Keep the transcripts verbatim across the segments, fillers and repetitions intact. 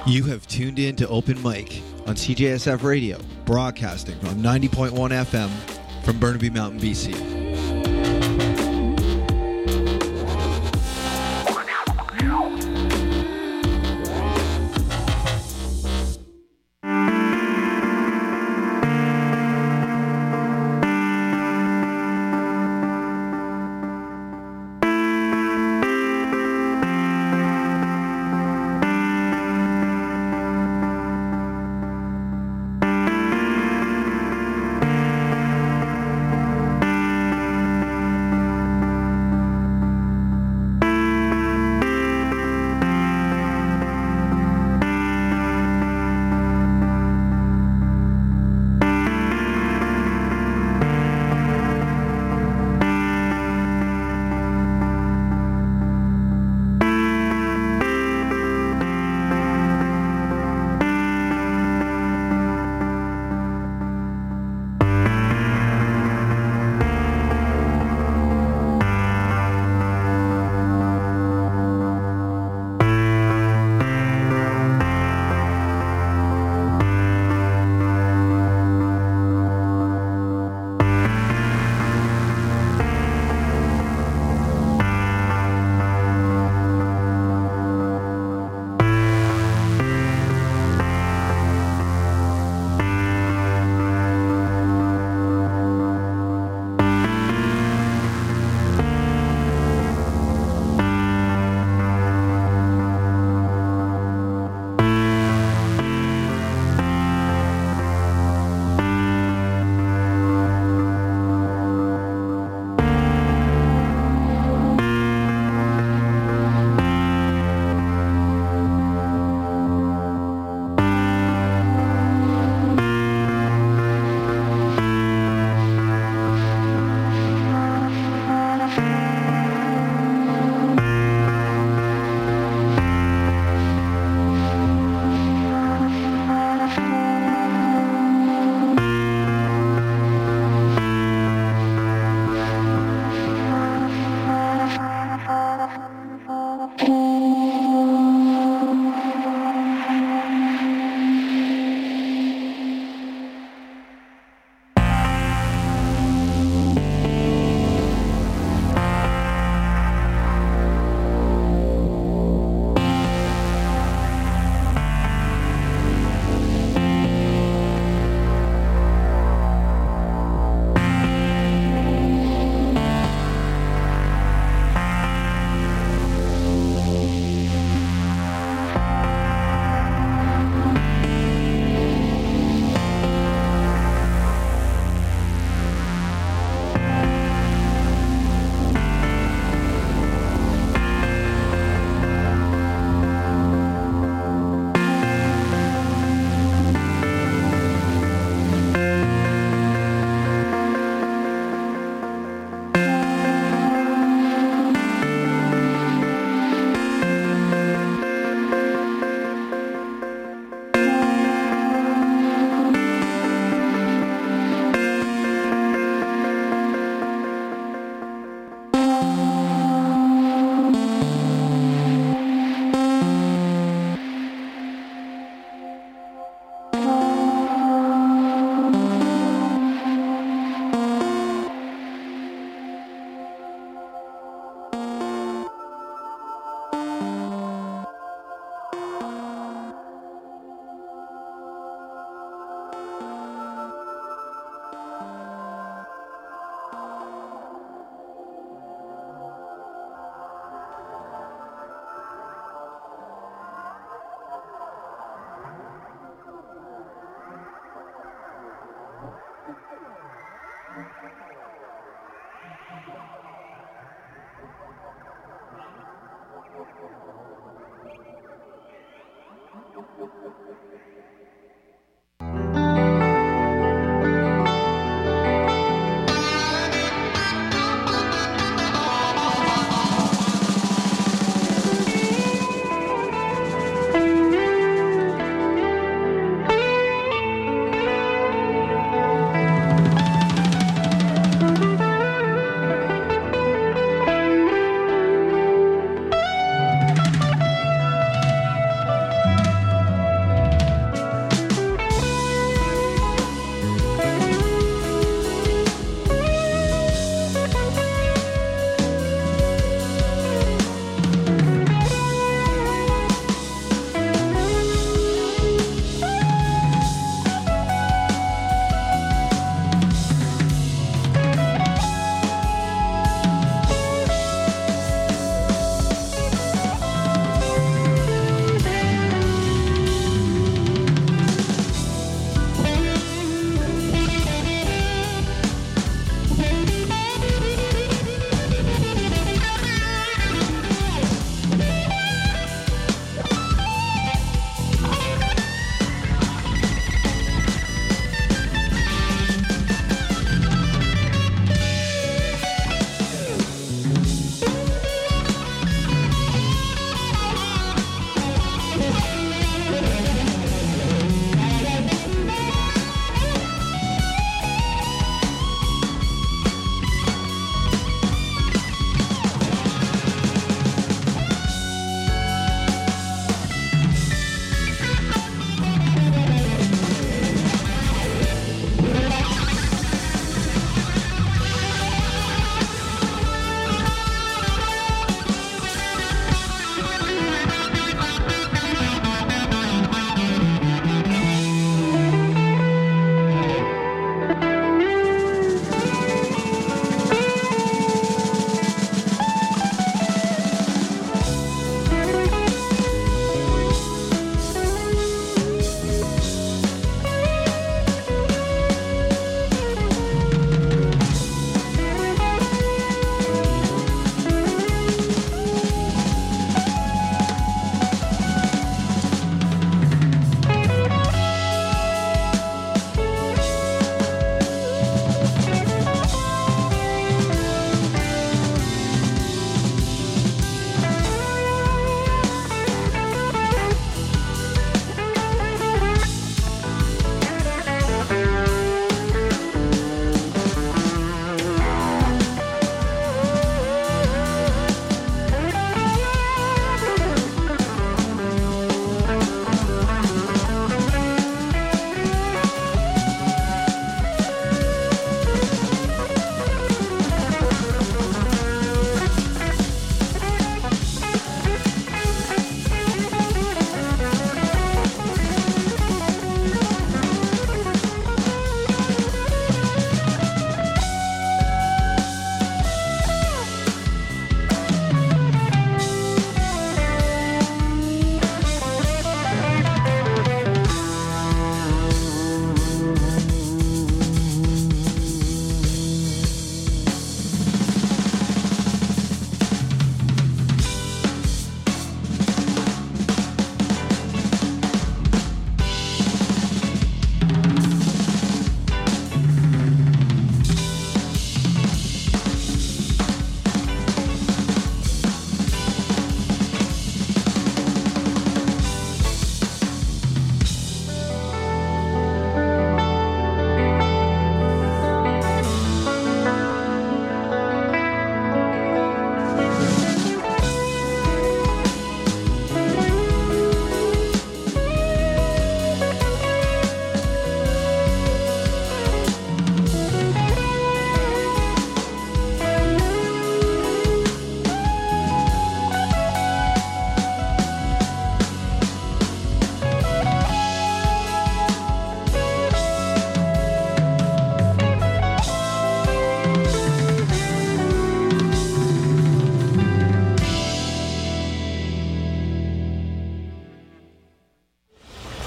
You have tuned in to Open Mic on C J S F Radio, broadcasting on ninety point one F M from Burnaby Mountain, B C.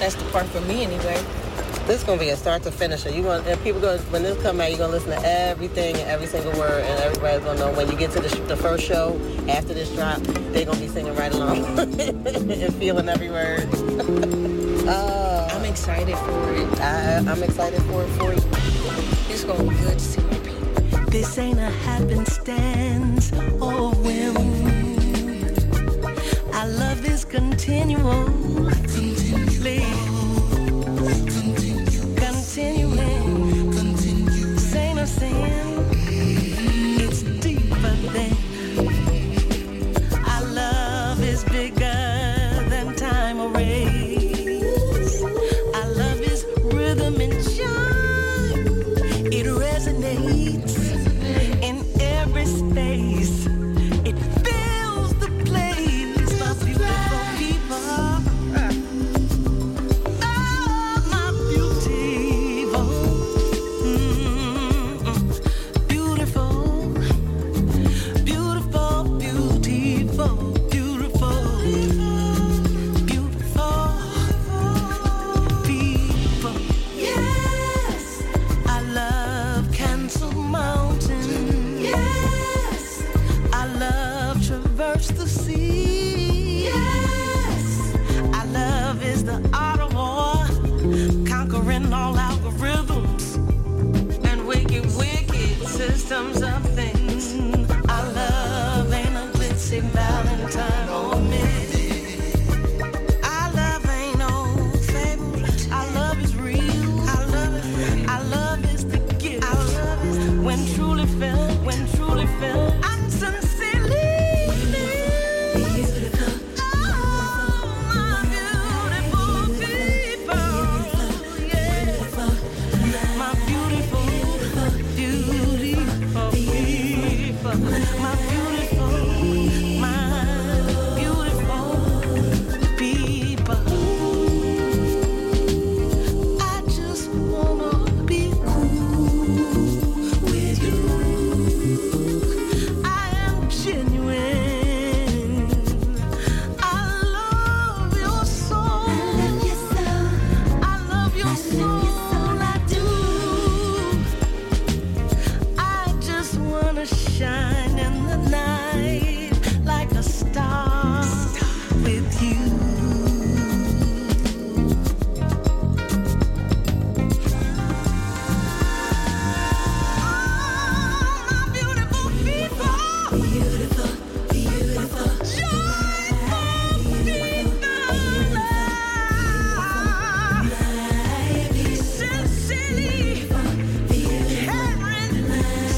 That's the part for me anyway. This is gonna be a start to finish. You going and people go when this come out, you're gonna listen to everything and every single word, and everybody's gonna know when you get to the, sh- the first show after this drop, they're gonna be singing right along and feeling every word. uh, I'm excited for it. I, I'm excited for it for you. It's gonna be good to see my people. This ain't a happenstance or a whim. Our love is continual. Continually. Continuing, continue. Say no sin, it's deeper than. Our love is bigger than time or race. Our love is rhythm and chime. It resonates in every space. It fills the place for beautiful people. The sea. Yes, our love is the art of war, conquering all algorithms and wicked, wicked systems of things. Our love ain't a glitzy Valentine or myth. Our love ain't no fable. Our love is real. Our love, our love is the gift. Our love is when truly felt, when truly felt. I'm sincerely. My beautiful, my beautiful people. I just wanna be cool with you. I am genuine. I love your soul. I love your soul. I love your soul. I do. I just wanna shine in the night like a star with you. Oh, my beautiful people. Beautiful, beautiful. Joyful people. Sincerely. Caring.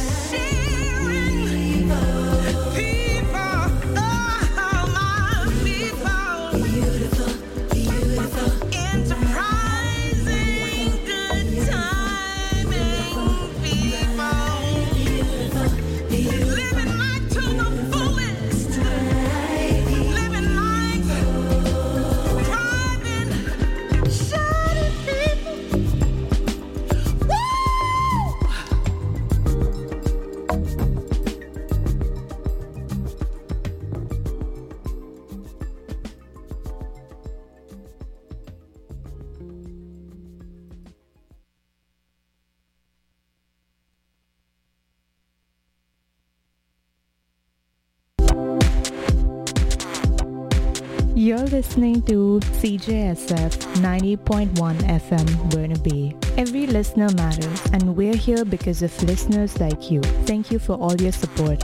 You're listening to C J S F ninety point one F M Burnaby. Every listener matters, and we're here because of listeners like you. Thank you for all your support.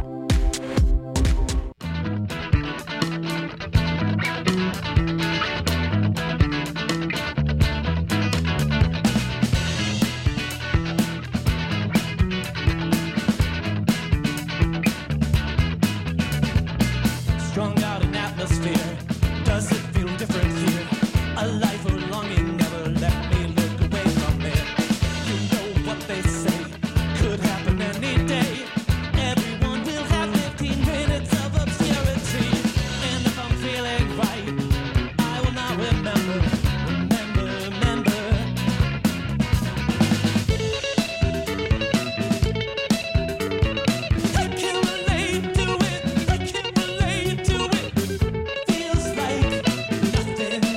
Strung out in atmosphere. Does it feel different here? A life of longing never let me look away from it. You know what they say could happen any day. Everyone will have fifteen minutes of obscurity. And if I'm feeling right, I will not remember, remember, remember. I can relate to it, I can relate to it. Feels like nothing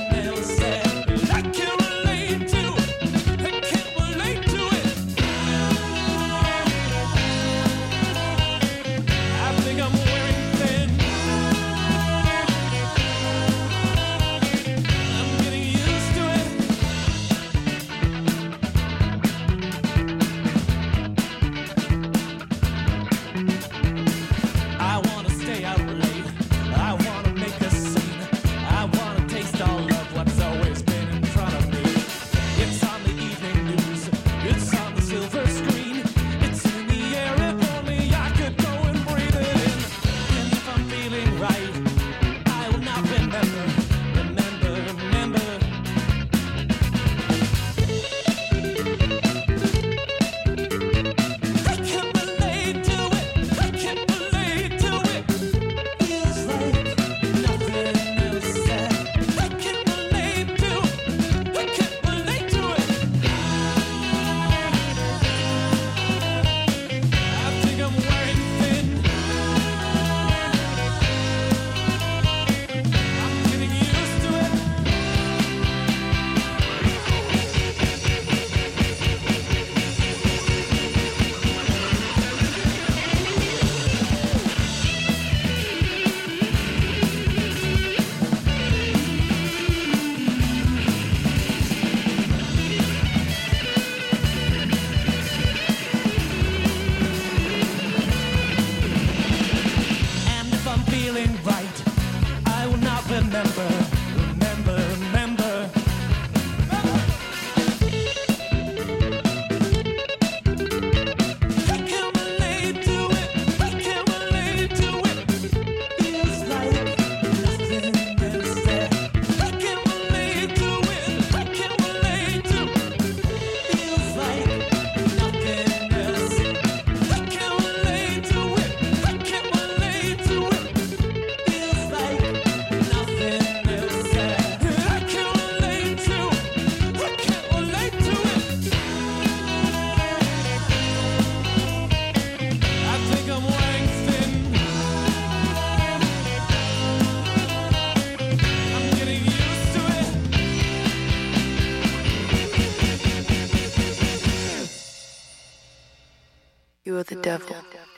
are the devil.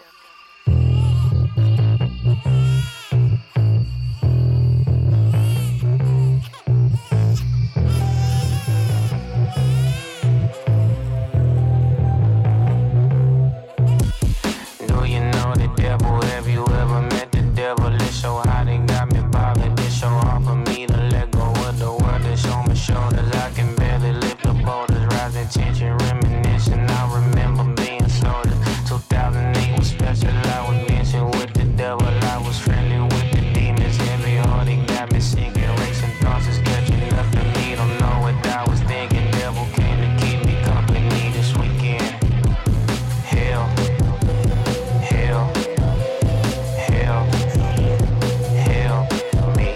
Do you know the devil? Have you ever met the devil? It's so hot it got me bothered. It's so hard for me to let go of the world that's on my shoulders. I can barely lift the boulders, rising tension, reminiscing. I remember being sold. two thousand eight was special. I was dancing with the devil. I was friendly with the demons. Heavy heart, it got me sinking. Racing thoughts is catching up to me. Don't know what I was thinking. Devil came to keep me company this weekend. Hell, hell, hell, hell, me,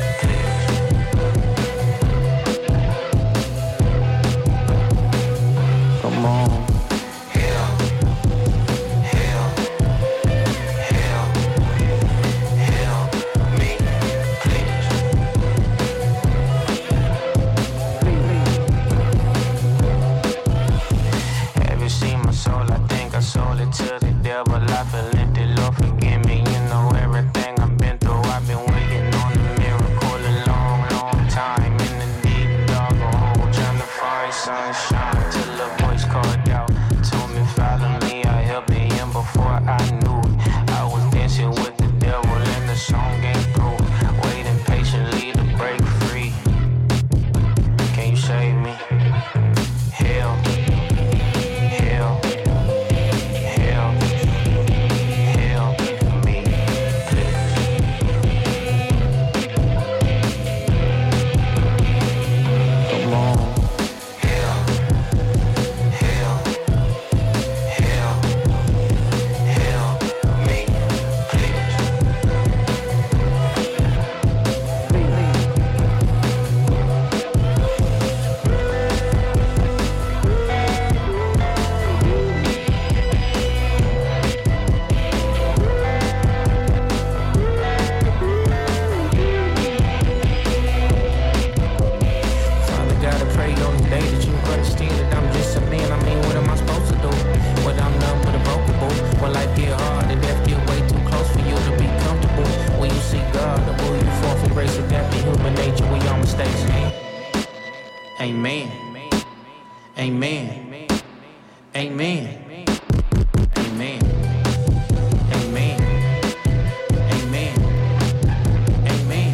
come on. Hell, hell, hell, hell, me, please. Have you seen my soul? I think I sold it to the devil. I feel empty, Lord forgive me. You know everything I've been through. I've been waiting on a miracle a long, long time. In the deep dark hole, trying to find sunshine. Till a voice called out, told me follow me. I helped him before I knew it. I was dancing with the devil and the song ain't through. Waiting patiently to break free. Can you save me? Hell, hell, hell, hell, me, please. Come on. Hell, hell, hell, hell, me, please. Father God, I pray on the day that you understand that I'm just a man. I mean, what am I supposed to do? What I'm numb but unbreakable. When life get hard and death get way too close for you to be comfortable. When you see God, or will you fall from grace and death in human nature? We all mistakes. Amen. Amen. Amen. Amen. Amen. Amen. Amen.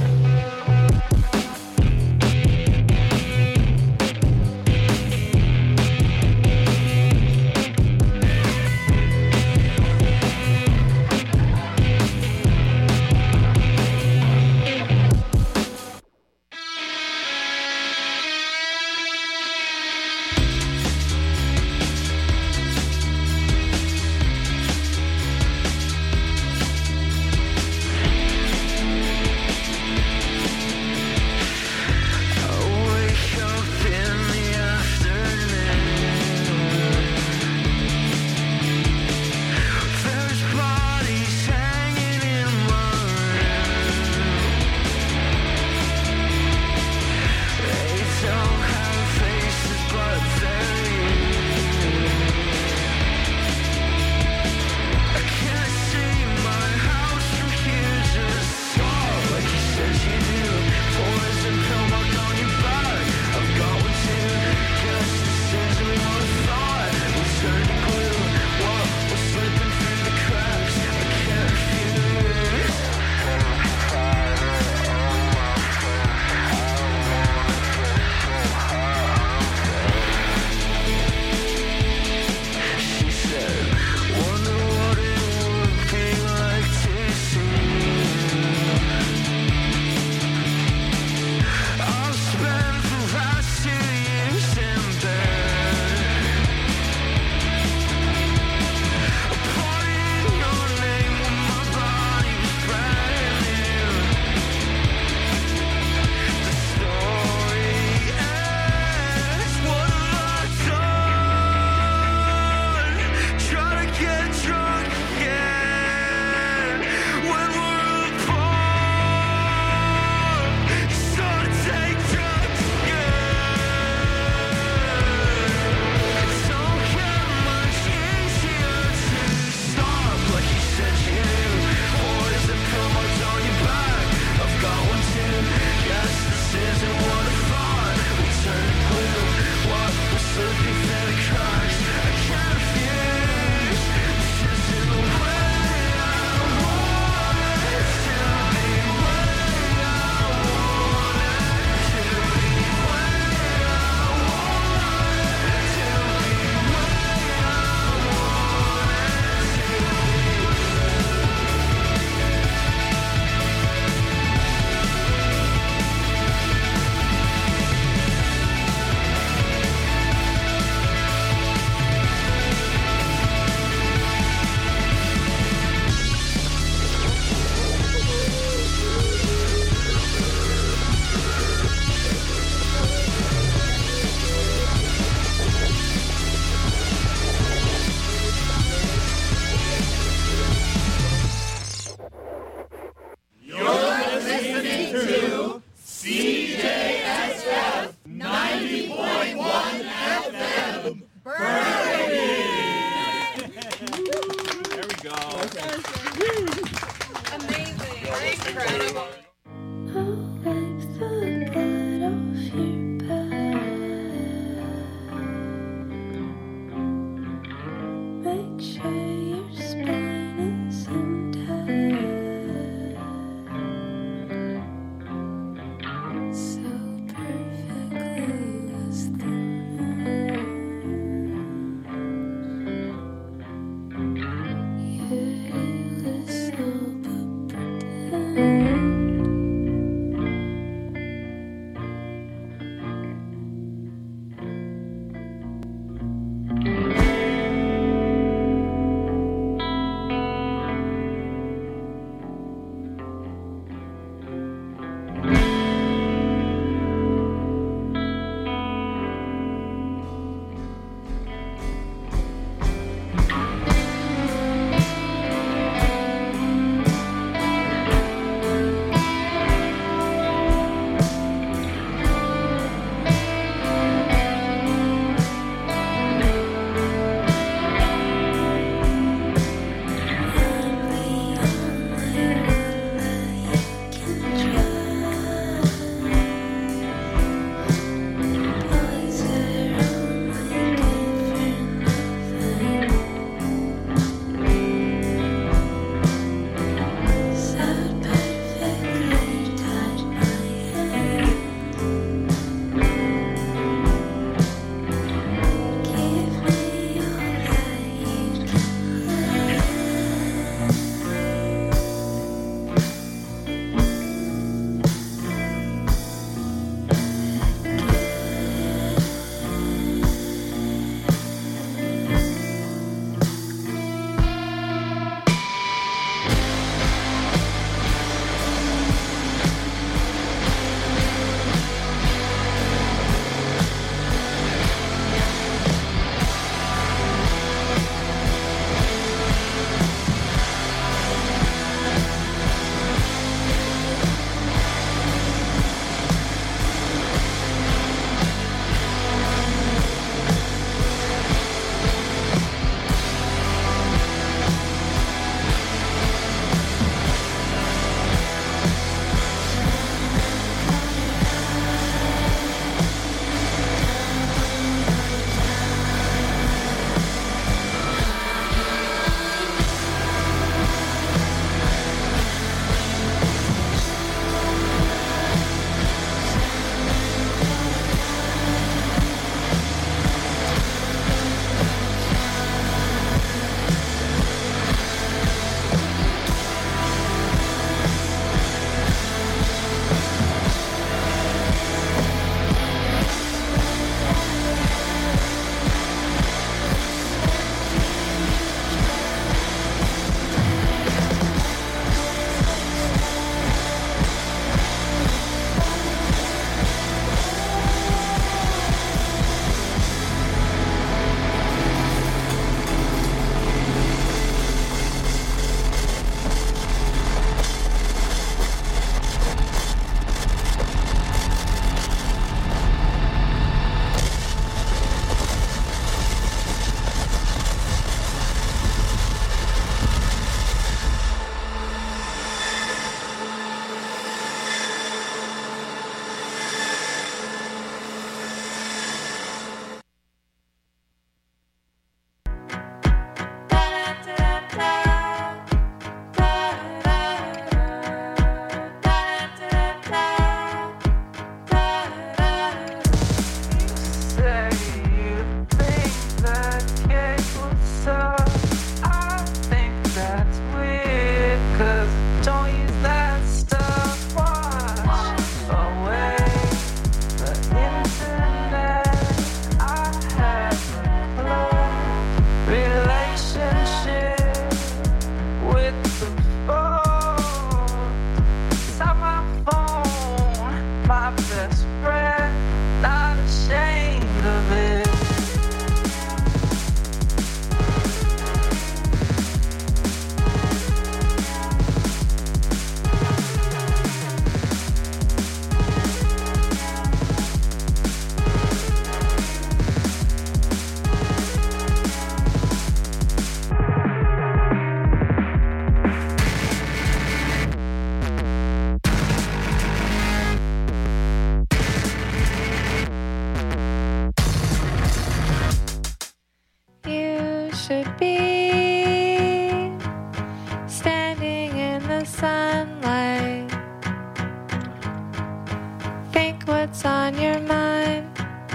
what's on your mind.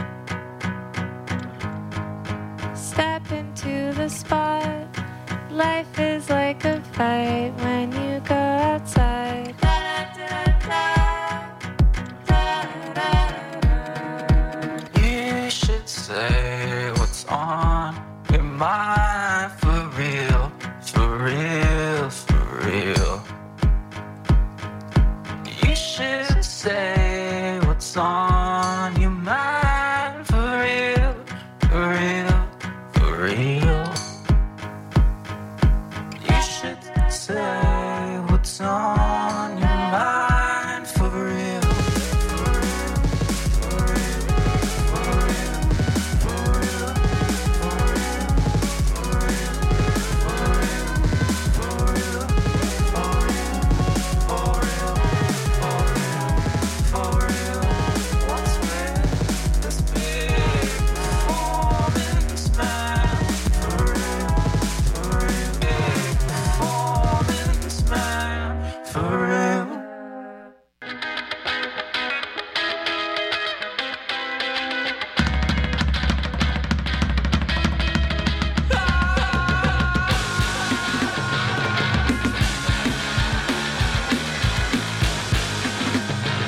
Step into the spot. Life is like a fight when you go outside. You should say what's on your mind for real, for real, for real. You should say